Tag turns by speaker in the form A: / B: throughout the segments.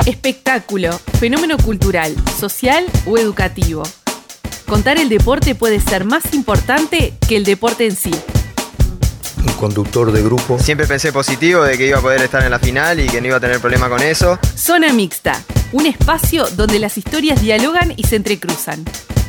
A: Espectáculo, fenómeno cultural, social o educativo. Contar el deporte puede ser más importante que el deporte en sí.
B: Un conductor de grupo.
C: Siempre pensé positivo de que iba a poder estar en la final y que no iba a tener problema con eso.
A: Zona Mixta, un espacio donde las historias dialogan y se entrecruzan.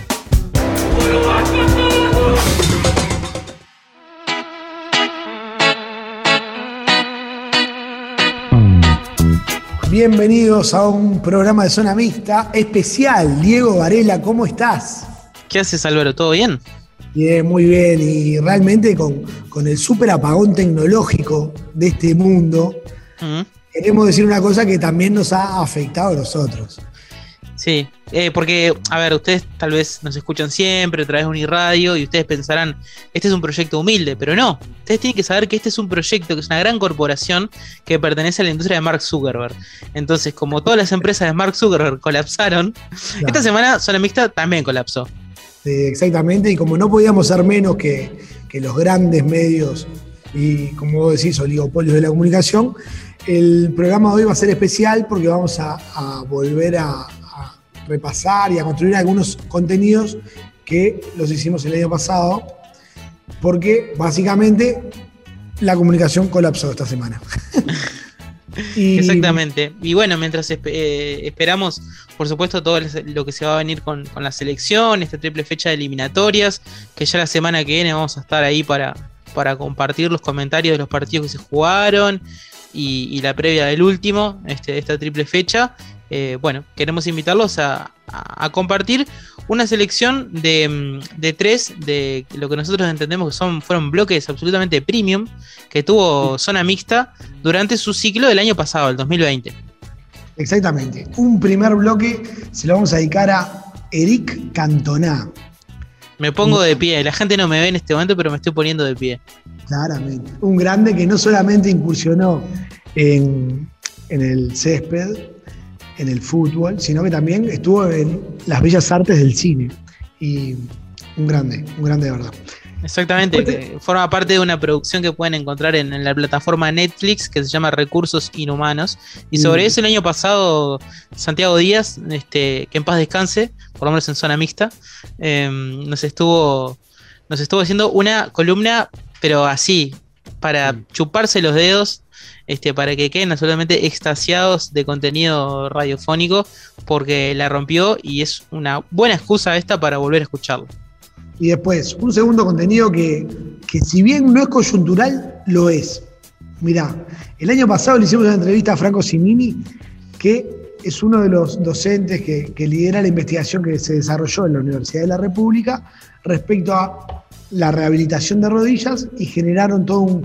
D: Bienvenidos a un programa de Zona Mixta especial. Diego Varela, ¿cómo estás?
E: ¿Qué haces, Álvaro? ¿Todo bien?
D: Bien, muy bien. Y realmente con el súper apagón tecnológico de este mundo, queremos decir una cosa que también nos ha afectado a nosotros.
E: Sí, porque, a ver, ustedes tal vez nos escuchan siempre a través de Uniradio y ustedes pensarán, este es un proyecto humilde, pero no. Ustedes tienen que saber que este es un proyecto, que es una gran corporación que pertenece a la industria de Mark Zuckerberg. Entonces, como todas las empresas de Mark Zuckerberg colapsaron, claro, esta semana Zona Mixta también colapsó.
D: Exactamente, y como no podíamos ser menos que los grandes medios y, como vos decís, oligopolios de la comunicación, el programa de hoy va a ser especial porque vamos a volver a repasar y a construir algunos contenidos que los hicimos el año pasado, porque básicamente la comunicación colapsó esta semana.
E: Exactamente. Y bueno, mientras esperamos, por supuesto, todo lo que se va a venir con la selección, esta triple fecha de eliminatorias, que ya la semana que viene vamos a estar ahí para compartir los comentarios de los partidos que se jugaron y la previa del último, esta triple fecha. Bueno, queremos invitarlos a compartir una selección de tres de lo que nosotros entendemos que fueron bloques absolutamente premium que tuvo Zona Mixta durante su ciclo del año pasado, el 2020.
D: Exactamente. Un primer bloque se lo vamos a dedicar a Eric Cantona.
E: Me pongo de pie, la gente no me ve en este momento, pero me estoy poniendo de pie. Claramente.
D: Un grande que no solamente incursionó en el césped, en el fútbol, sino que también estuvo en las bellas artes del cine. Y un grande de verdad.
E: Exactamente, que forma parte de una producción que pueden encontrar en la plataforma Netflix que se llama Recursos Inhumanos. Y sobre eso el año pasado Santiago Díaz, que en paz descanse, por lo menos en Zona Mixta, nos estuvo haciendo una columna, pero así, para chuparse los dedos, para que queden absolutamente extasiados de contenido radiofónico, porque la rompió y es una buena excusa esta para volver a escucharlo.
D: Y después, un segundo contenido que si bien no es coyuntural, lo es. Mirá, el año pasado le hicimos una entrevista a Franco Simini, que es uno de los docentes que lidera la investigación que se desarrolló en la Universidad de la República respecto a la rehabilitación de rodillas, y generaron todo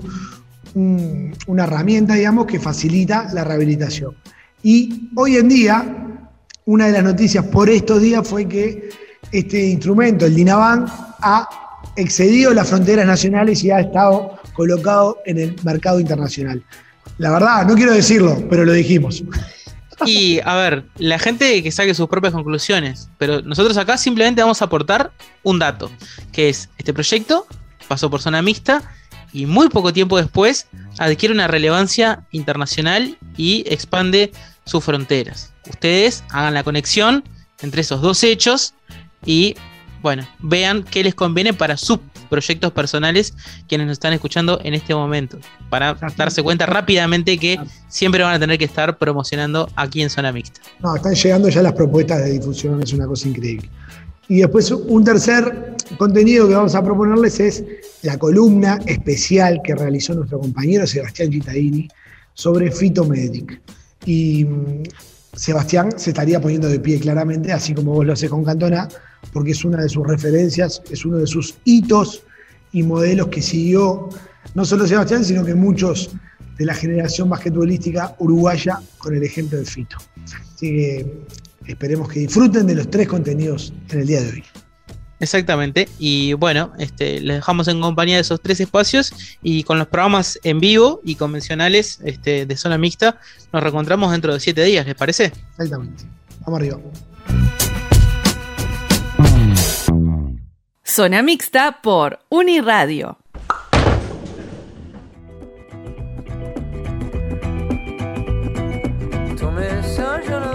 D: una herramienta, digamos, que facilita la rehabilitación. Y hoy en día, una de las noticias por estos días fue que este instrumento, el Dinavan, ha excedido las fronteras nacionales y ha estado colocado en el mercado internacional. La verdad, no quiero decirlo, pero lo dijimos.
E: Y, a ver, la gente que saque sus propias conclusiones, pero nosotros acá simplemente vamos a aportar un dato, que es, este proyecto pasó por Zona Mixta y muy poco tiempo después adquiere una relevancia internacional y expande sus fronteras. Ustedes hagan la conexión entre esos dos hechos y, bueno, vean qué les conviene para sus proyectos personales, quienes nos están escuchando en este momento, para darse cuenta rápidamente que siempre van a tener que estar promocionando aquí en Zona Mixta.
D: No, están llegando ya las propuestas de difusión, es una cosa increíble. Y después un tercer contenido que vamos a proponerles es la columna especial que realizó nuestro compañero Sebastián Cittadini sobre Fitomedic. Y Sebastián se estaría poniendo de pie claramente, así como vos lo haces con Cantona, porque es una de sus referencias, es uno de sus hitos y modelos que siguió no solo Sebastián, sino que muchos de la generación basquetbolística uruguaya con el ejemplo de Fito. Así que esperemos que disfruten de los tres contenidos en el día de hoy.
E: Exactamente, y bueno, les dejamos en compañía de esos tres espacios y con los programas en vivo y convencionales de Zona Mixta nos reencontramos dentro de 7 días, ¿les parece?
D: Exactamente, vamos arriba.
A: Zona Mixta por Uniradio.
F: Ton message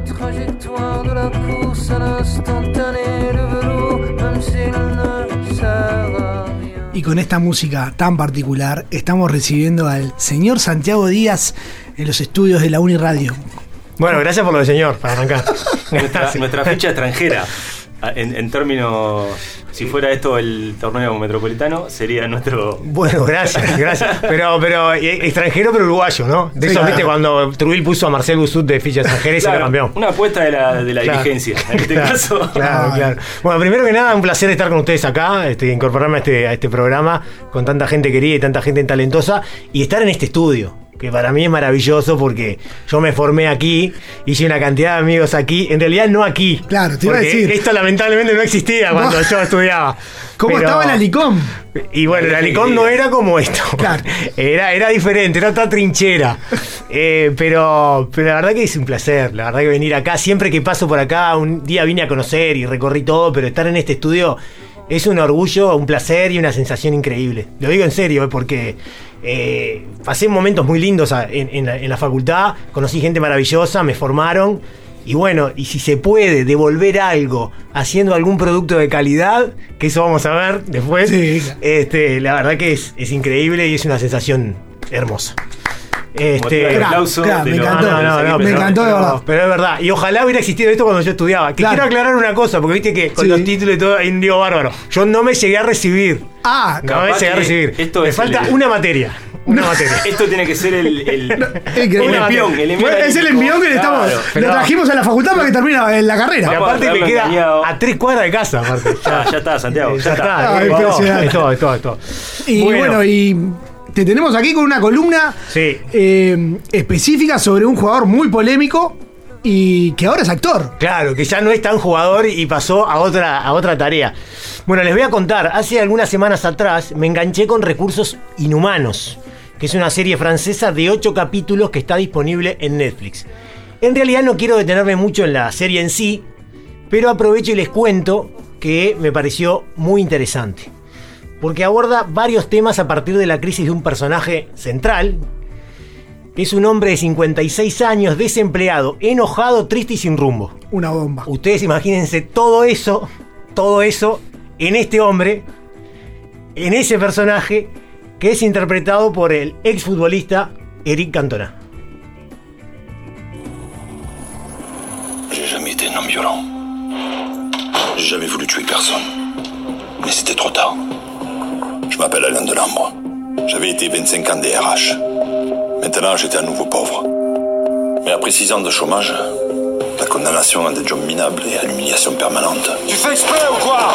F: trajectoire de la course à l'instantané, le velours, même s'il ne sert à rien.
D: Y con esta música tan particular estamos recibiendo al señor Santiago Díaz en los estudios de la Uniradio.
G: Bueno, gracias por lo de señor, para arrancar.
H: Nuestra ficha extranjera, en términos, si fuera esto el torneo metropolitano, sería nuestro...
G: Bueno, gracias. Pero extranjero, pero uruguayo, ¿no? De
D: Sí,
G: eso,
D: claro.
G: viste, cuando Trujillo puso a Marcel Busut de ficha extranjera y se lo campeó.
H: Una apuesta de la
G: Claro.
H: dirigencia, en este
G: Claro,
H: caso.
G: Claro. Bueno, primero que nada, un placer estar con ustedes acá, incorporarme a este programa con tanta gente querida y tanta gente talentosa y estar en este estudio, que para mí es maravilloso porque yo me formé aquí, hice una cantidad de amigos aquí, en realidad no aquí.
D: Claro, te iba a
G: porque
D: decir.
G: esto lamentablemente no existía cuando yo estudiaba.
D: ¿Cómo
G: Pero-
D: estaba el Alicom?
G: Y bueno, el Alicom no era como esto.
D: Claro.
G: Era diferente, era otra trinchera. Pero la verdad que es un placer. La verdad que venir acá, siempre que paso por acá, un día vine a conocer y recorrí todo, pero estar en este estudio es un orgullo, un placer y una sensación increíble. Lo digo en serio, porque pasé momentos muy lindos en la facultad, conocí gente maravillosa, me formaron. Y bueno, y si se puede devolver algo haciendo algún producto de calidad, que eso vamos a ver después,
D: Sí.
G: La verdad que es increíble y es una sensación hermosa.
H: Motiva el aplauso
D: claro,
H: de
D: me
H: los-
D: encantó. Me encantó, de verdad.
G: Pero es verdad. Y ojalá hubiera existido esto cuando yo estudiaba. Que
D: Claro.
G: quiero aclarar una cosa, porque viste que con
D: Sí.
G: los títulos y todo hay un lío bárbaro. Yo no me llegué a recibir.
D: Ah,
G: No
H: Capaz
G: me llegué a
H: que
G: recibir.
H: esto
G: Me
H: es
G: falta
H: el-
G: una materia. Una materia.
H: Esto tiene que ser el
D: increíble.
H: envión.
D: Es el envión que le estamos.
H: Claro.
G: Pero-
D: Lo trajimos a la facultad para que termine la
G: Y
D: carrera.
H: Vamos a
G: aparte me
H: haberlo
G: queda
H: engañado.
G: a 3 cuadras de casa. Aparte.
H: Ya está, Santiago.
G: Ya
H: Ya está.
G: está.
D: Ah,
G: Es
D: impresionante.
G: todo, es todo.
D: Y bueno, y te tenemos aquí con una columna
G: Sí.
D: específica sobre un jugador muy polémico y que ahora es actor.
G: Claro, que ya no es tan jugador y pasó a otra tarea. Bueno, les voy a contar, hace algunas semanas atrás me enganché con Recursos Inhumanos, que es una serie francesa de 8 capítulos que está disponible en Netflix. En realidad no quiero detenerme mucho en la serie en sí, pero aprovecho y les cuento que me pareció muy interesante. Porque aborda varios temas a partir de la crisis de un personaje central. Es un hombre de 56 años, desempleado, enojado, triste y sin rumbo.
D: Una bomba.
G: Ustedes imagínense todo eso en este hombre, en ese personaje que es interpretado por el exfutbolista Eric Cantona.
I: J'ai jamais été un homme violent. J'ai jamais voulu tuer personne. Mais c'était trop tard. Je m'appelle Alain Delambre. J'avais été 25 ans DRH. Maintenant, j'étais à nouveau pauvre. Mais après 6 ans de chômage, la condamnation à des jobs minables et à l'humiliation permanente. Tu fais exprès ou quoi?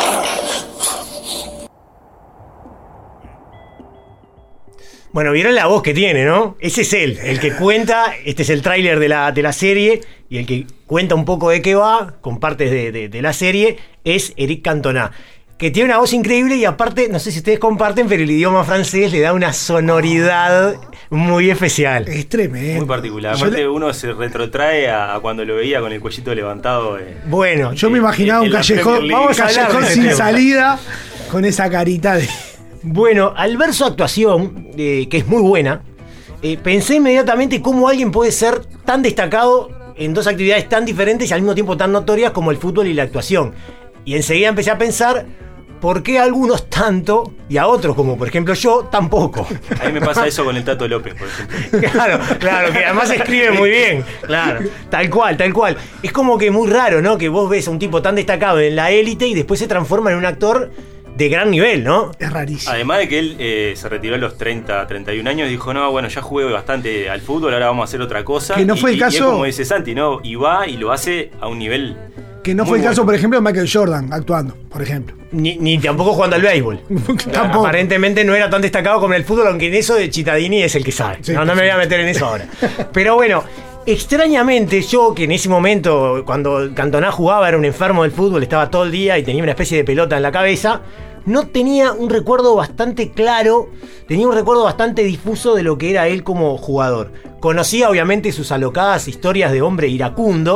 G: Bueno, vieron la voz que tiene, ¿no? Ese es él, el que cuenta, este es el tráiler de la serie, y el que cuenta un poco de qué va, con partes de la serie, es Eric Cantona, que tiene una voz increíble y aparte, no sé si ustedes comparten, pero el idioma francés le da una sonoridad muy especial.
D: Es tremendo.
H: Muy particular.
D: Yo
H: Aparte, uno se retrotrae a cuando lo veía con el cuellito levantado.
G: Bueno,
D: Yo me imaginaba un
H: en la
D: callejón,
H: Premier League.
G: Vamos a hablar
D: callejón
G: de ese
D: sin
G: tema.
D: salida, con esa carita de.
G: Bueno, al ver su actuación, que es muy buena, pensé inmediatamente cómo alguien puede ser tan destacado en dos actividades tan diferentes y al mismo tiempo tan notorias como el fútbol y la actuación. Y enseguida empecé a pensar por qué a algunos tanto y a otros, como por ejemplo yo, tampoco.
H: A mí me pasa eso con el Tato López, por ejemplo.
G: Claro, que además escribe muy bien. Claro, tal cual. Es como que muy raro, ¿no? Que vos ves a un tipo tan destacado en la élite y después se transforma en un actor de gran nivel, ¿no?
D: Es rarísimo.
H: Además de que él se retiró a los 30, 31 años, dijo, no, bueno, ya jugué bastante al fútbol, ahora vamos a hacer otra cosa.
D: Que no fue el
H: y
D: caso-
H: es como dice Santi, ¿no? Y va y lo hace a un nivel...
D: Que no
H: muy
D: fue el caso,
H: bueno.
D: por ejemplo, de Michael Jordan actuando, por ejemplo.
G: Ni tampoco jugando al béisbol.
D: Tampoco.
G: Aparentemente no era tan destacado como en el fútbol, aunque en eso de Cittadini es el que sabe.
D: Sí,
G: no me voy a meter en eso ahora. Pero bueno, extrañamente yo, que en ese momento, cuando Cantona jugaba, era un enfermo del fútbol, estaba todo el día y tenía una especie de pelota en la cabeza, no tenía un recuerdo bastante claro, tenía un recuerdo bastante difuso de lo que era él como jugador. Conocía obviamente sus alocadas historias de hombre iracundo,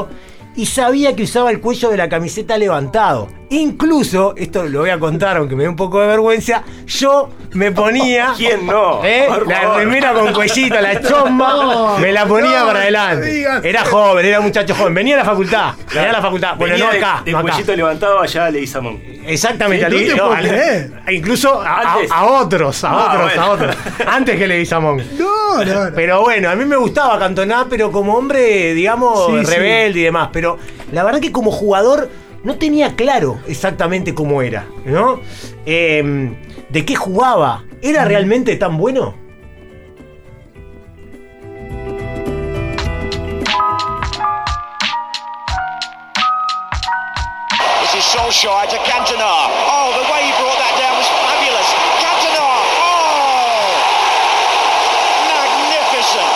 G: y sabía que usaba el cuello de la camiseta levantado. Incluso, esto lo voy a contar aunque me dé un poco de vergüenza, yo me ponía...
H: ¿Quién no?
G: La remera con cuellito, la chomba, me la ponía para adelante. Era joven, era un muchacho joven. Venía a la facultad. Bueno,
H: Venía
G: no acá.
H: de
G: no acá.
H: cuellito levantado allá a Leguizamón.
G: Exactamente,
D: Sí, no te puedo creer.
G: incluso
H: Antes.
G: a otros.
H: Bueno.
G: Antes que Leguizamón.
D: No.
G: Pero bueno, a mí me gustaba Cantona, pero como hombre, digamos,
D: Sí,
G: rebelde y demás. Pero la verdad que como jugador no tenía claro exactamente cómo era, ¿no? ¿De qué jugaba? ¿Era realmente tan bueno?
J: This is Solskjaer to Cantona. Oh, the way he brought that down was fabulous. Cantona. Oh, magnificent.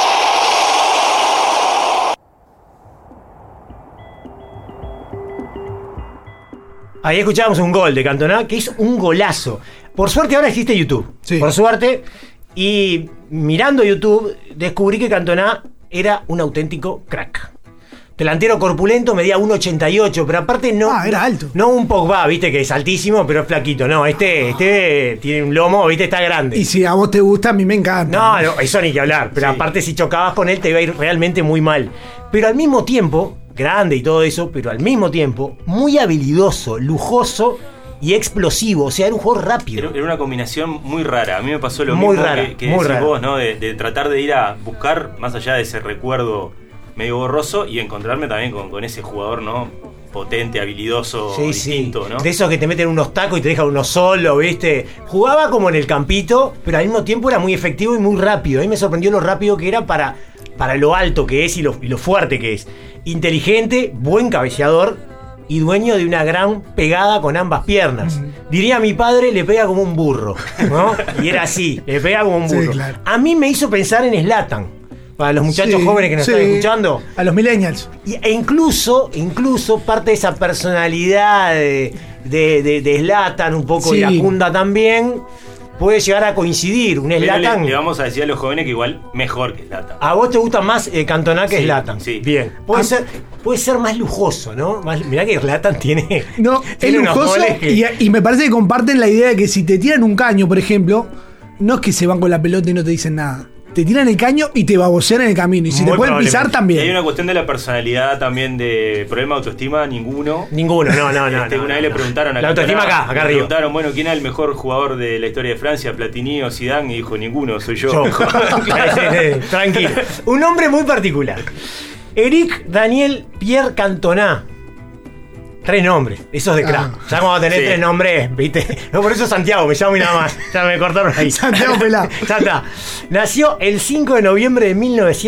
G: Ahí escuchábamos un gol de Cantona, que es un golazo. Por suerte ahora existe YouTube.
D: Sí.
G: Por suerte. Y mirando YouTube, descubrí que Cantona era un auténtico crack. Delantero corpulento, medía 1,88, pero aparte no...
D: era alto.
G: No un Pogba, viste, que es altísimo, pero es flaquito. No, este tiene un lomo, viste, está grande.
D: Y si a vos te gusta, a mí me encanta.
G: No, eso ni que hablar. Pero aparte si chocabas con él te iba a ir realmente muy mal. Pero al mismo tiempo, grande y todo eso, pero al mismo tiempo, muy habilidoso, lujoso y explosivo. O sea, era un jugador rápido.
H: Era una combinación muy rara. A mí me pasó lo
G: Muy
H: mismo
G: rara,
H: que
G: muy
H: decís
G: rara.
H: vos, ¿no? De tratar de ir a buscar, más allá de ese recuerdo medio borroso, y encontrarme también con ese jugador, ¿no? Potente, habilidoso, distinto, ¿no?
G: De esos que te meten unos tacos y te dejan uno solo, ¿viste? Jugaba como en el campito, pero al mismo tiempo era muy efectivo y muy rápido. A mí me sorprendió lo rápido que era para lo alto que es y lo fuerte que es. Inteligente, buen cabeceador y dueño de una gran pegada con ambas piernas. Diría mi padre, le pega como un burro, ¿no? Y era así, le pega como un burro.
D: Sí, claro.
G: A mí me hizo pensar en Zlatan. Para los muchachos jóvenes que nos están escuchando.
D: A los millennials.
G: E incluso parte de esa personalidad de Zlatan, un poco
D: Sí.
G: iracunda también, puede llegar a coincidir. Un
H: Pero
G: Zlatan.
H: le vamos a decir a los jóvenes que igual mejor que Zlatan.
G: ¿A vos te gusta más Cantona que
H: Sí,
G: Zlatan?
H: sí.
G: Bien. Puede ser más lujoso, ¿no? Mirá que Zlatan tiene.
D: No, es
G: tiene unos
D: lujoso
G: goles que-
D: y me parece que comparten la idea de que si te tiran un caño, por ejemplo, no es que se van con la pelota y no te dicen nada. Te tiran el caño y te babosean en el camino. Y si
G: Muy
D: te pueden pisar,
H: Y hay
D: también.
H: una cuestión de la personalidad también, de problema de autoestima, ninguno.
G: Ninguno, no.
H: Una vez le preguntaron a
G: La autoestima
H: Cantona,
G: acá
H: le
G: arriba.
H: preguntaron, bueno, ¿quién es el mejor jugador de la historia de Francia? Platini o Zidane, y dijo, ninguno, soy yo.
G: Tranquilo. Un nombre muy particular. Eric Daniel Pierre Cantona. 3 nombres, esos de crack. Ya vamos a tener
H: Sí.
G: 3 nombres, ¿viste? No, por eso Santiago, me llamo y nada más. Ya me cortaron ahí.
D: Santiago Pelá.
G: Ya está. Nació el 5 de noviembre de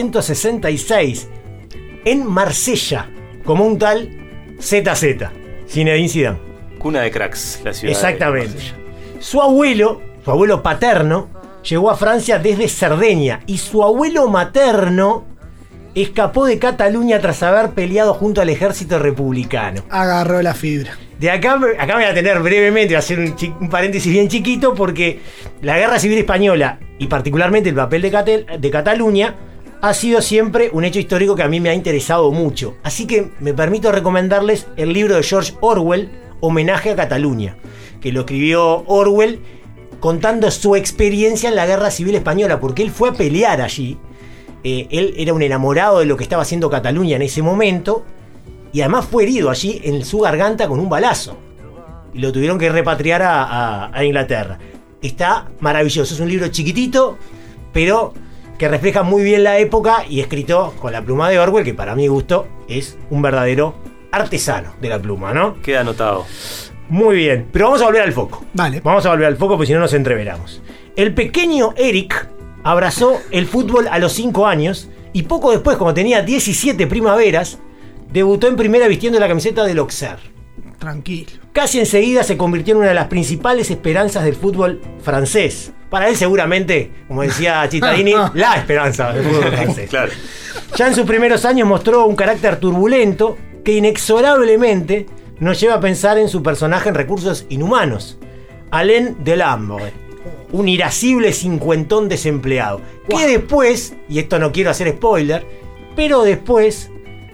G: 1966 en Marsella, como un tal ZZ, Zinedine Zidane.
H: Cuna de cracks, la ciudad.
G: Exactamente. Su abuelo paterno, llegó a Francia desde Cerdeña y su abuelo materno escapó de Cataluña tras haber peleado junto al ejército republicano.
D: Agarró la fibra.
G: De acá me voy a tener brevemente, voy a hacer un paréntesis bien chiquito, porque la Guerra Civil Española y particularmente el papel de Cataluña ha sido siempre un hecho histórico que a mí me ha interesado mucho. Así que me permito recomendarles el libro de George Orwell, Homenaje a Cataluña, que lo escribió Orwell contando su experiencia en la Guerra Civil Española, porque él fue a pelear allí. Él era un enamorado de lo que estaba haciendo Cataluña en ese momento y además fue herido allí en su garganta con un balazo y lo tuvieron que repatriar a Inglaterra. Está maravilloso, es un libro chiquitito pero que refleja muy bien la época y escrito con la pluma de Orwell, que para mi gusto es un verdadero artesano de la pluma, ¿no?
H: Queda anotado.
G: Muy bien, pero vamos a volver al foco.
D: Vale.
G: Vamos a volver al foco porque si no nos entreveramos. El pequeño Eric abrazó el fútbol a los 5 años y poco después, cuando tenía 17 primaveras, debutó en primera vistiendo la camiseta del Auxerre.
D: Tranquilo.
G: Casi enseguida se convirtió en una de las principales esperanzas del fútbol francés. Para él seguramente, como decía Cittadini, la esperanza del fútbol francés.
H: Claro.
G: Ya en sus primeros años mostró un carácter turbulento que inexorablemente nos lleva a pensar en su personaje en Recursos Inhumanos, Alain Delambre, un irascible cincuentón desempleado, que después, y esto no quiero hacer spoiler, pero después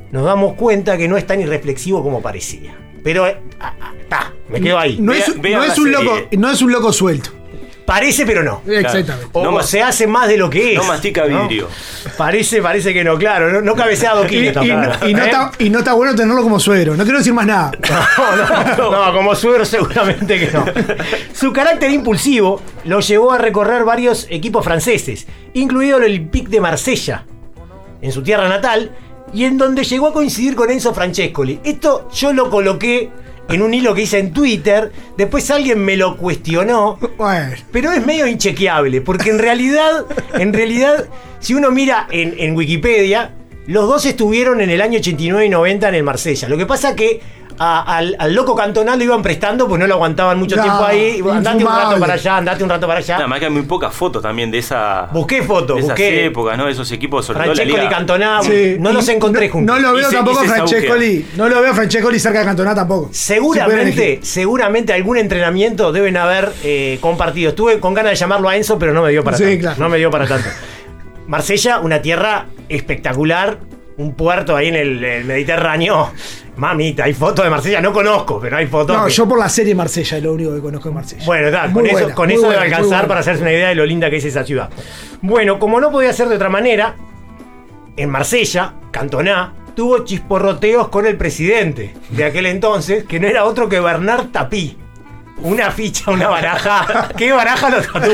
G: nos damos cuenta que no es tan irreflexivo como parecía. Pero me quedo ahí.
D: No es un loco suelto.
G: Parece, pero no.
D: Exactamente.
G: O se hace más de lo que es.
H: No mastica vidrio.
G: ¿No? Parece que no, claro. No cabecea adoquines tampoco.
D: Y no está bueno tenerlo como suegro. No quiero decir más nada.
G: No, como suegro seguramente que no. Su carácter impulsivo lo llevó a recorrer varios equipos franceses, incluido el Olympique de Marsella, en su tierra natal, y en donde llegó a coincidir con Enzo Francescoli. Esto yo lo coloqué en un hilo que hice en Twitter. Después alguien me lo cuestionó, pero es medio inchequeable, porque en realidad, si uno mira en Wikipedia, los dos estuvieron en el año 89 y 90 en el Marsella. Lo que pasa que al loco Cantona lo iban prestando, pues no lo aguantaban mucho tiempo ahí. Andate un rato para allá.
H: Nada más que hay muy pocas fotos también de esa.
G: Busqué fotos,
H: de esas épocas, ¿no? De esos equipos, sobre todo la
G: Francescoli
H: liga.
G: y Cantona, no los encontré juntos.
D: No lo veo tampoco a Francescoli. No lo veo a Francescoli cerca de Cantona tampoco.
G: Seguramente algún entrenamiento deben haber compartido. Estuve con ganas de llamarlo a Enzo, pero no me dio para tanto.
D: Claro.
G: No me dio para tanto. Marsella, una tierra espectacular, un puerto ahí en el Mediterráneo. Mamita, hay fotos de Marsella, no conozco, pero hay fotos.
D: No, yo por la serie Marsella es lo único que conozco de Marsella.
G: Bueno, con eso debe alcanzar para hacerse una idea de lo linda que es esa ciudad. Bueno, como no podía ser de otra manera, en Marsella, Cantona tuvo chisporroteos con el presidente de aquel entonces, que no era otro que Bernard Tapie. Una ficha, una baraja. ¿Qué baraja lo trató?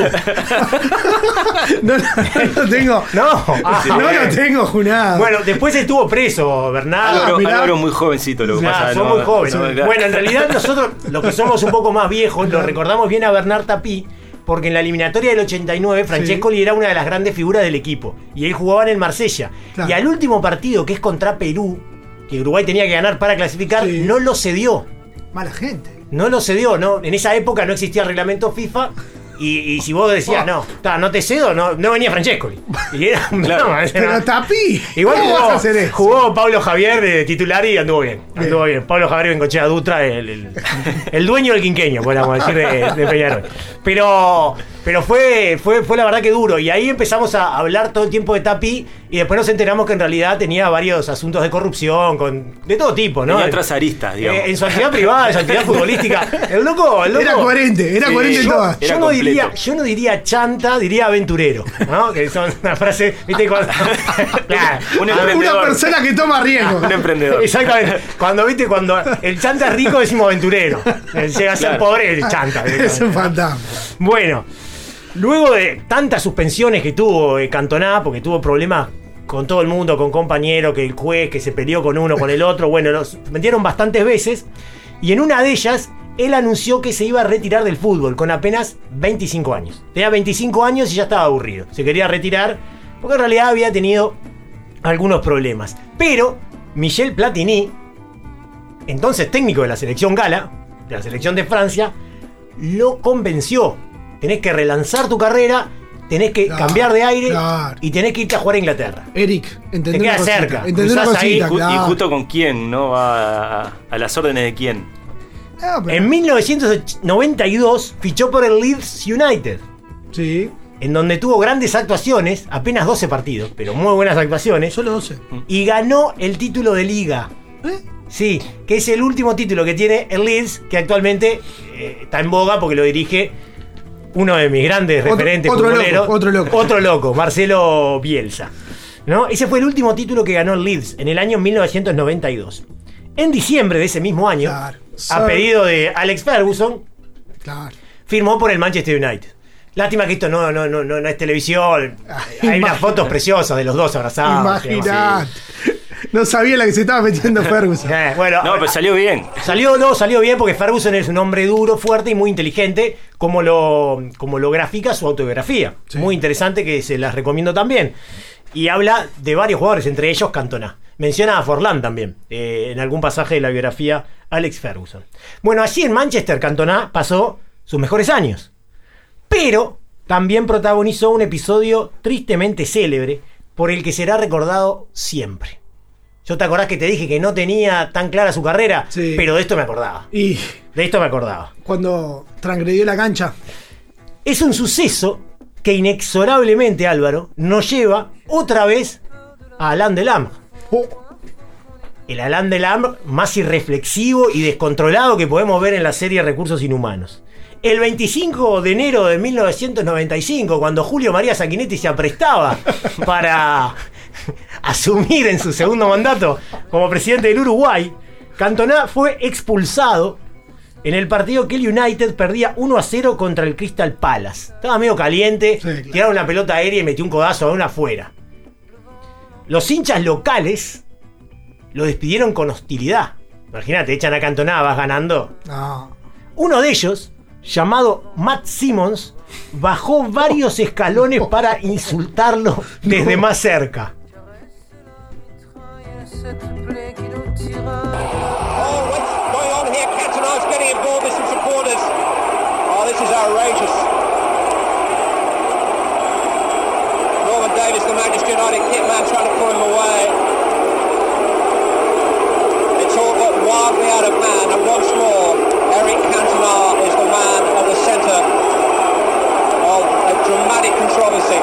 D: No lo tengo.
G: No
D: lo tengo, Junado.
G: Bueno, después estuvo preso, Bernardo.
H: Álvaro muy jovencito, lo que pasa.
G: Son muy jóvenes. Bueno, en realidad nosotros, los que somos un poco más viejos, lo recordamos bien a Bernard Tapie, porque en la eliminatoria del 89, Francescoli era una de las grandes figuras del equipo. Y él jugaba en el Marsella. Claro. Y al último partido, que es contra Perú, que Uruguay tenía que ganar para clasificar, no lo cedió.
D: Mala gente.
G: No lo cedió, ¿no? En esa época no existía el reglamento FIFA. Y si vos decías, no te cedo, no venía Francescoli. Y era
D: pero Tapie.
G: Igual jugó Pablo Javier de titular y anduvo bien. Pablo Javier Bengochea Dutra, el dueño del quinqueño, podríamos decir, de Peñarol. Pero fue la verdad que duro. Y ahí empezamos a hablar todo el tiempo de Tapie. Y después nos enteramos que en realidad tenía varios asuntos de corrupción, de todo tipo, ¿no?
H: Tenía otras aristas, digamos.
G: En su actividad privada, en su actividad futbolística. El loco.
D: Era coherente en todas.
G: Yo no diría chanta, diría aventurero, ¿no? Que son una frase, ¿viste? Claro,
D: una persona que toma riesgo.
H: Un emprendedor.
G: Exactamente. Cuando el chanta es rico, decimos aventurero. Llega a ser pobre, el chanta.
D: Es un fantasma.
G: Bueno, luego de tantas suspensiones que tuvo Cantona, porque tuvo problemas con todo el mundo, con compañeros, que el juez, que se peleó con uno, con el otro, bueno, los metieron bastantes veces, y en una de ellas él anunció que se iba a retirar del fútbol con apenas 25 años. Tenía 25 años y ya estaba aburrido. Se quería retirar porque en realidad había tenido algunos problemas. Pero Michel Platini, entonces técnico de la selección gala, de la selección de Francia, lo convenció. Tenés que relanzar tu carrera, tenés que cambiar de aire y tenés que irte a jugar a Inglaterra.
D: Eric,
G: te queda cerca.
H: Ahí, y justo con quién, ¿no? A las órdenes de quién.
G: En 1992 fichó por el Leeds United.
D: Sí.
G: En donde tuvo grandes actuaciones, apenas 12 partidos, pero muy buenas actuaciones.
D: Solo 12.
G: Y ganó el título de Liga. Sí, que es el último título que tiene el Leeds, que actualmente está en boga porque lo dirige uno de mis grandes referentes futboleros. Otro loco, Marcelo Bielsa, ¿no? Ese fue el último título que ganó el Leeds en el año 1992. En diciembre de ese mismo año, a pedido de Alex Ferguson, firmó por el Manchester United. Lástima que esto no es televisión. Hay unas fotos preciosas de los dos abrazados.
D: Imaginad. No sabía la que se estaba metiendo Ferguson.
H: Pero salió bien.
G: Salió bien porque Ferguson es un hombre duro, fuerte y muy inteligente, como lo grafica su autobiografía. Sí. Muy interesante, que se las recomiendo también. Y habla de varios jugadores, entre ellos Cantona. Menciona a Forlán también, en algún pasaje de la biografía Alex Ferguson. Bueno, allí en Manchester Cantona pasó sus mejores años. Pero también protagonizó un episodio tristemente célebre por el que será recordado siempre. ¿Yo te acordás que te dije que no tenía tan clara su carrera? Sí. Pero de esto me acordaba. De esto me acordaba.
D: Cuando transgredió la cancha.
G: Es un suceso que inexorablemente, Álvaro, nos lleva otra vez a Alain Delame. el Alain Delon más irreflexivo y descontrolado que podemos ver en la serie Recursos Inhumanos. El 25 de enero de 1995, cuando Julio María Sanguinetti se aprestaba para asumir en su segundo mandato como presidente del Uruguay, Cantona fue expulsado en el partido que el United perdía 1-0 contra el Crystal Palace. Estaba medio caliente,
D: claro.
G: Tiraron una pelota aérea y metió un codazo a una afuera. Los hinchas locales lo despidieron con hostilidad. Imagínate, echan a Cantona, vas ganando.
D: No.
G: Uno de ellos, llamado Matt Simmons, bajó varios escalones para insultarlo desde más cerca.
J: Norman Davis, the Manchester United hitman, trying to pull him away. It's all got wildly out of man, and once more, Eric Cantona is the man at the centre of a dramatic controversy.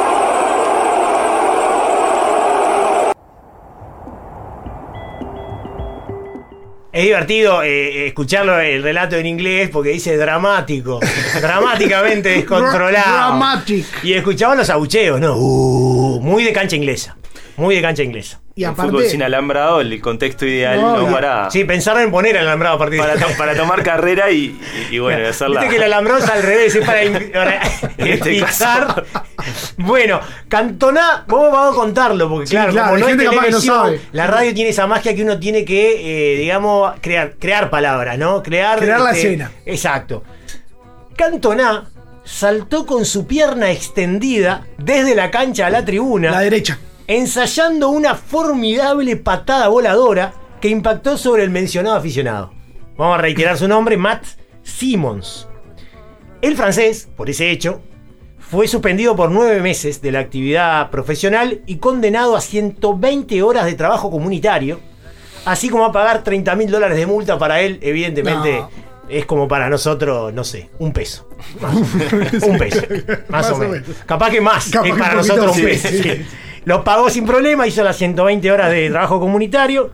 G: Es divertido escucharlo el relato en inglés porque dice dramático, dramáticamente descontrolado.
D: Dramatic.
G: Y escuchaban los abucheos, ¿no? Muy de cancha inglesa. Muy de cancha inglesa.
D: Y
H: Un
D: aparte,
H: fútbol sin alambrado, el contexto ideal,
D: No,
H: ¿no?
D: y-
H: Para,
G: Sí, pensaron en poner el alambrado a partir de
H: para tomar carrera y bueno, hacerla.
G: Viste que el alambrado es al revés, es para
H: En este
G: fixar. Bueno, Cantona, vamos a contarlo, porque
D: Sí,
G: claro,
D: claro,
G: como
D: hay
G: no es
D: gente capaz que no
G: televisión,
D: sabe.
G: la radio tiene esa magia que uno tiene que, digamos, crear palabras, ¿no? Crear
D: la escena.
G: Exacto. Cantona saltó con su pierna extendida desde la cancha a la tribuna,
D: la derecha.
G: ensayando una formidable patada voladora que impactó sobre el mencionado aficionado. Vamos a reiterar su nombre, Matt Simmons. El francés, por ese hecho, fue suspendido por 9 meses de la actividad profesional y condenado a 120 horas de trabajo comunitario, así como a pagar $30.000 de multa. Para él, evidentemente,
D: No.
G: es como para nosotros, no sé, $1. Un peso, más o menos. Capaz que más,
D: Capaz
G: es
D: que
G: para
D: un poquito,
G: nosotros un
D: sí,
G: peso.
D: sí.
G: Sí. Lo pagó sin problema, hizo las 120 horas de trabajo comunitario,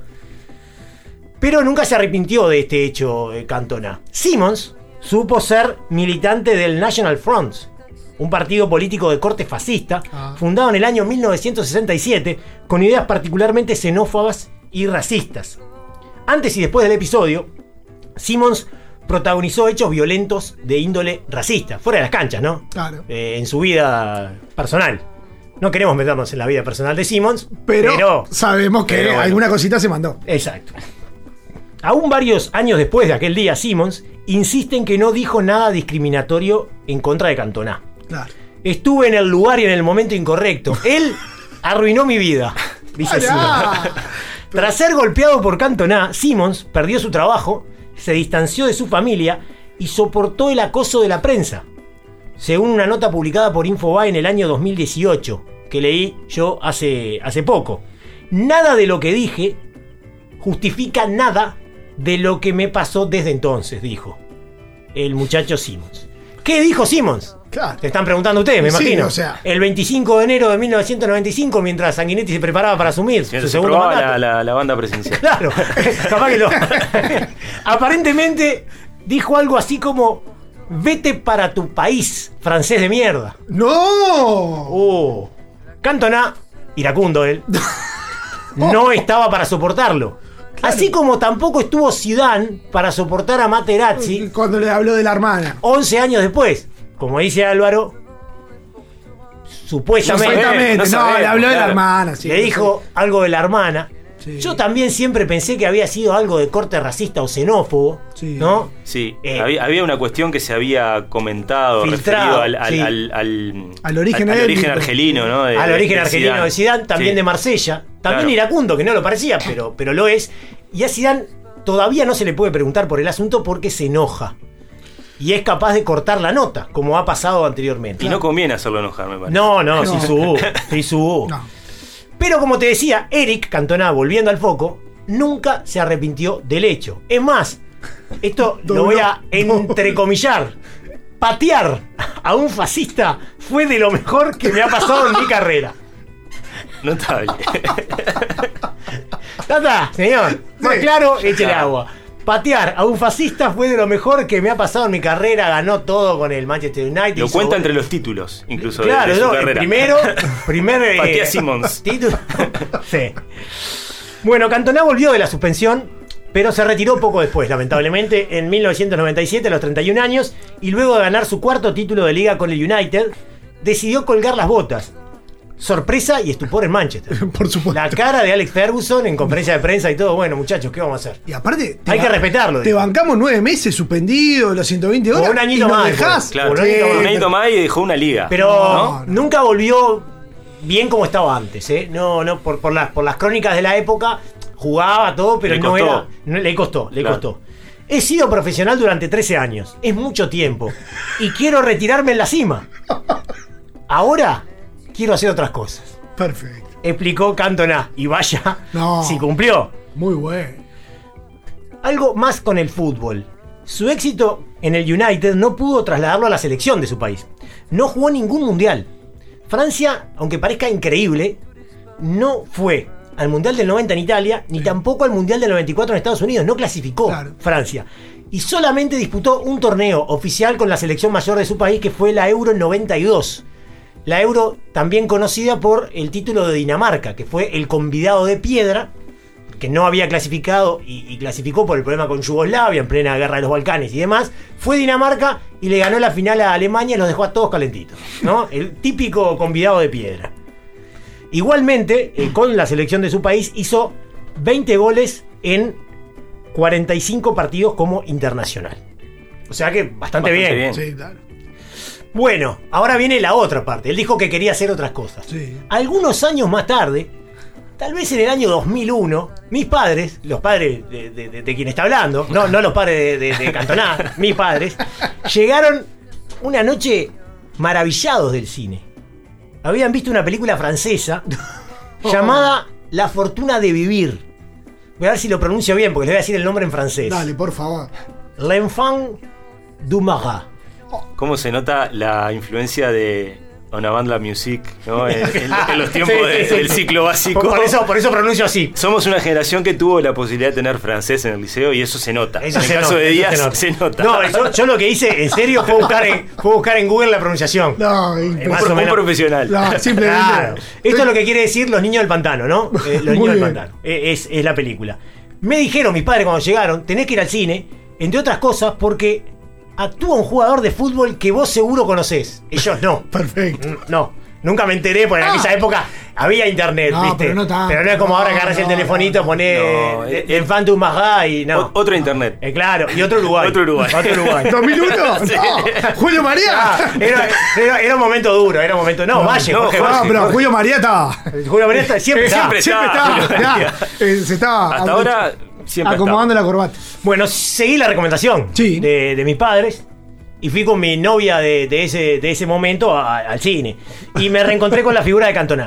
G: pero nunca se arrepintió de este hecho, Cantona. Simmons supo ser militante del National Front, un partido político de corte fascista, fundado en el año 1967, con ideas particularmente xenófobas y racistas. Antes y después del episodio, Simmons protagonizó hechos violentos de índole racista, fuera de las canchas, ¿no?
D: Claro.
G: En su vida personal. No queremos meternos en la vida personal de Simmons,
D: Pero sabemos que
G: bueno.
D: alguna cosita se mandó.
G: Exacto. Aún varios años después de aquel día, Simmons insiste en que no dijo nada discriminatorio en contra de Cantona.
D: Claro.
G: Estuve en el lugar y en el momento incorrecto. Él arruinó mi vida, dice
D: Pará.
G: Simmons. Tras ser golpeado por Cantona, Simmons perdió su trabajo, se distanció de su familia y soportó el acoso de la prensa. Según una nota publicada por Infobae en el año 2018, que leí yo hace poco. Nada de lo que dije justifica nada de lo que me pasó desde entonces, dijo el muchacho Simmons. ¿Qué dijo Simmons?
D: Claro.
G: Te están preguntando ustedes, me
D: Sí,
G: imagino.
D: o sea.
G: El 25 de enero de 1995, mientras Sanguinetti se preparaba para asumir su
H: Se
G: segundo
H: probaba
G: mandato.
H: la banda presidencial.
G: Claro, capaz que lo. Aparentemente dijo algo así como: vete para tu país, francés de mierda.
D: ¡No!
G: Cantona, iracundo él, no estaba para soportarlo. Así como tampoco estuvo Zidane para soportar a Materazzi
D: Cuando le habló de la hermana.
G: 11 años después. Como dice Álvaro, supuestamente
D: Exactamente, no, le habló de la hermana. Sí,
G: le dijo algo de la hermana.
D: Sí.
G: Yo también siempre pensé que había sido algo de corte racista o xenófobo,
D: Sí.
G: ¿no?
H: Sí, había una cuestión que se había comentado
G: Filtrado,
H: referido
G: sí.
D: Al origen étnico.
H: argelino, ¿no?
G: Al origen argelino de Zidane, también
H: Sí.
G: de Marsella, también
H: Claro.
G: iracundo, que no lo parecía, pero lo es. Y a Zidane todavía no se le puede preguntar por el asunto porque se enoja. Y es capaz de cortar la nota, como ha pasado anteriormente.
H: Y no conviene hacerlo enojar, me parece.
G: No, sí subo.
D: No.
G: Pero como te decía, Eric Cantona, volviendo al foco, nunca se arrepintió del hecho. Es más, esto lo voy a entrecomillar. Patear a un fascista fue de lo mejor que me ha pasado en mi carrera.
H: Notable.
G: Ya está, señor. Más claro, échele agua. Patear a un fascista fue de lo mejor que me ha pasado en mi carrera. Ganó todo con el Manchester United.
H: Lo cuenta entre los títulos, incluso.
G: Claro,
H: de su
G: no,
H: carrera.
G: primer
H: Patea Simmons.
G: título. Sí. Bueno, Cantona volvió de la suspensión, pero se retiró poco después, lamentablemente, en 1997, a los 31 años, y luego de ganar su cuarto título de liga con el United, decidió colgar las botas. Sorpresa y estupor en Manchester.
D: Por supuesto.
G: La cara de Alex Ferguson en conferencia de prensa y todo. Bueno, muchachos, ¿qué vamos a hacer?
D: Y aparte,
G: Hay que respetarlo.
D: Te bancamos 9 meses suspendido, los 120 horas.
G: Con un añito
D: y nos
G: más,
D: dejás.
H: Claro,
G: Un
H: un añito más y dejó una liga.
G: Pero
D: No.
G: nunca volvió bien como estaba antes, ¿eh? No, por las crónicas de la época jugaba todo, pero
H: Le
G: no
H: costó.
G: era. Le costó. He sido profesional durante 13 años. Es mucho tiempo. Y quiero retirarme en la cima. Ahora quiero hacer otras cosas.
D: Perfecto.
G: Explicó Cantona. Y vaya,
D: No.
G: si cumplió.
D: Muy bueno.
G: Algo más con el fútbol. Su éxito en el United no pudo trasladarlo a la selección de su país. No jugó ningún mundial. Francia, aunque parezca increíble, no fue al Mundial del 90 en Italia, ni tampoco al Mundial del 94 en Estados Unidos. No clasificó Francia. Y solamente disputó un torneo oficial con la selección mayor de su país, que fue la Euro 92. La Euro, también conocida por el título de Dinamarca, que fue el convidado de piedra, que no había clasificado y clasificó por el problema con Yugoslavia en plena guerra de los Balcanes y demás. Fue Dinamarca y le ganó la final a Alemania y los dejó a todos calentitos, ¿no? El típico convidado de piedra. Igualmente, con la selección de su país, hizo 20 goles en 45 partidos como internacional. O sea que bastante bien.
D: Sí, claro.
G: Bueno, ahora viene la otra parte. Él dijo que quería hacer otras cosas.
D: Sí.
G: Algunos años más tarde, tal vez en el año 2001, mis padres, los padres de quien está hablando, no los padres de Cantona, mis padres, llegaron una noche maravillados del cine. Habían visto una película francesa llamada La Fortuna de Vivir. Voy a ver si lo pronuncio bien, porque les voy a decir el nombre en francés.
D: Dale, por favor.
G: L'Enfant du Marat.
H: ¿Cómo se nota la influencia de Una Banda Music, ¿no? en los tiempos del ciclo básico?
G: Por eso pronuncio así.
H: Somos una generación que tuvo la posibilidad de tener francés en el liceo y eso se nota.
G: Eso
H: en
G: se
H: el caso
G: nota,
H: de
G: eso
H: Díaz
G: se nota.
H: se nota.
G: No, yo lo que hice, en serio, fue buscar en Google la pronunciación.
D: No,
G: Más o
H: un
G: menos.
H: profesional.
D: No, simplemente.
G: Claro. Esto es lo que quiere decir Los Niños del Pantano, ¿no? Los
D: Muy
G: Niños del
D: bien.
G: Pantano. Es la película. Me dijeron mis padres cuando llegaron, tenés que ir al cine, entre otras cosas, porque actúa un jugador de fútbol que vos seguro conocés. Ellos no.
D: Perfecto.
G: No. Nunca me enteré, porque en aquella época había internet,
D: No,
G: ¿viste?
D: pero no tanto.
G: es como ahora que agarras el
D: No,
G: telefonito, ponés
H: no.
G: Enfant du Marat y no.
H: Otro internet.
G: Claro, y otro Uruguay.
H: Otro Uruguay.
D: ¿2001?
H: Sí.
D: No. Julio María.
G: Ah, era un momento duro, era un momento. No, Valle, Jorge
D: No,
G: Valle.
D: pero Julio María estaba.
G: Julio María siempre está.
H: Siempre
D: estaba.
H: Julio
D: Ya,
H: María.
D: se estaba
H: Hasta ahora siempre
D: acomodando la corbata.
G: Bueno, seguí la recomendación
D: Sí.
G: de mis padres y fui con mi novia de ese momento al cine. Y me reencontré con la figura de Cantona,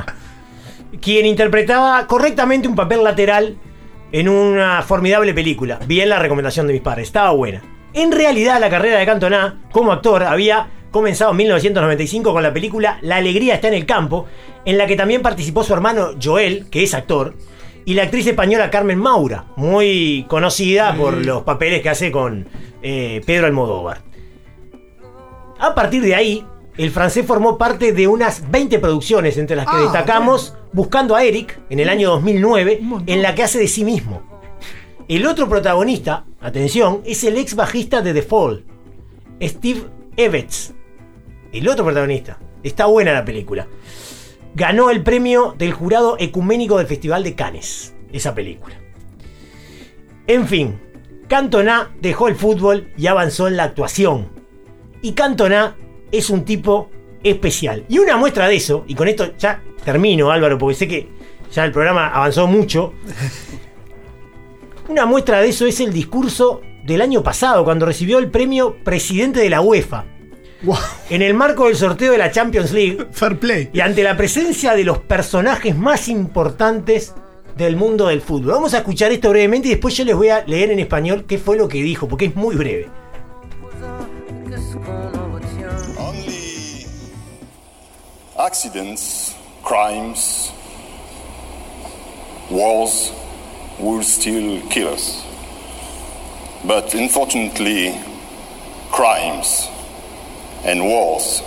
G: quien interpretaba correctamente un papel lateral en una formidable película. Bien la recomendación de mis padres, estaba buena. En realidad, la carrera de Cantona como actor había comenzado en 1995 con la película La alegría está en el campo, en la que también participó su hermano Joel, que es actor, y la actriz española Carmen Maura, muy conocida por los papeles que hace con Pedro Almodóvar. A partir de ahí, el francés formó parte de unas 20 producciones, entre las que destacamos Buscando a Eric, en el año 2009, en la que hace de sí mismo. El otro protagonista, atención, es el ex bajista de The Fall, Steve Evans. El otro protagonista. Está buena la película. Ganó el premio del jurado ecuménico del Festival de Cannes, esa película. En fin, Cantona dejó el fútbol y avanzó en la actuación. Y Cantona es un tipo especial. Y una muestra de eso, y con esto ya termino, Álvaro, porque sé que ya el programa avanzó mucho. Una muestra de eso es el discurso del año pasado, cuando recibió el premio presidente de la UEFA.
D: Wow.
G: En el marco del sorteo de la Champions League.
D: Fair play.
G: Y ante la presencia de los personajes más importantes del mundo del fútbol. Vamos a escuchar esto brevemente y después yo les voy a leer en español qué fue lo que dijo, porque es muy breve.
I: Only accidents, crimes, wars, will still kill us. But unfortunately, crimes and wars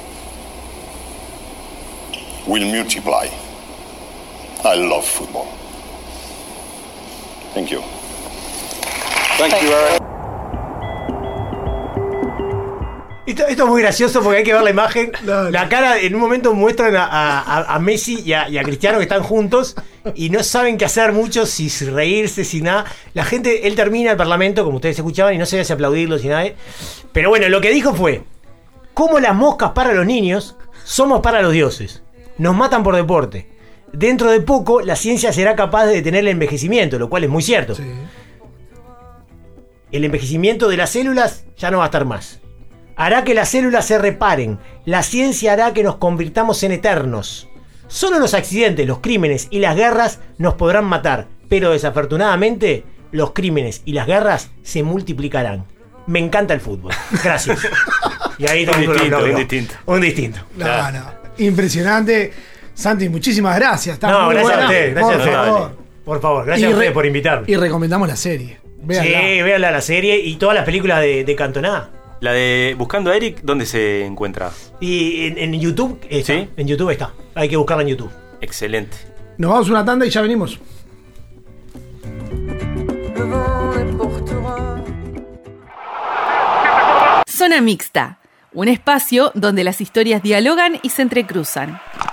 I: will multiply. I love football. Thank you. Thank you, Eric.
G: Esto es muy gracioso porque hay que ver la imagen. La cara, en un momento muestran a Messi y a Cristiano que están juntos y no saben qué hacer mucho, si reírse, si nada. La gente, él termina el parlamento, como ustedes escuchaban, y no se ve si aplaudirlo, si nada. Pero bueno, lo que dijo fue: como las moscas para los niños, somos para los dioses. Nos matan por deporte. Dentro de poco, la ciencia será capaz de detener el envejecimiento, lo cual es muy cierto. Sí. El envejecimiento de las células ya no va a estar más. Hará que las células se reparen. La ciencia hará que nos convirtamos en eternos. Solo los accidentes, los crímenes y las guerras nos podrán matar, pero desafortunadamente los crímenes y las guerras se multiplicarán. Me encanta el fútbol. Gracias. Y ahí un distinto.
D: No. Impresionante. Santi, muchísimas gracias.
G: Gracias a usted. Gracias a usted. Por favor, gracias a usted por invitarme.
D: Y recomendamos la serie. Véanla.
G: Sí, véanla la serie y todas las películas de Cantona.
H: La de Buscando a Eric, ¿dónde se encuentra?
G: Y en YouTube está. ¿Sí? En YouTube está. Hay que buscarla en YouTube.
H: Excelente.
D: Nos vamos a una tanda y ya venimos.
A: Zona Mixta, un espacio donde las historias dialogan y se entrecruzan.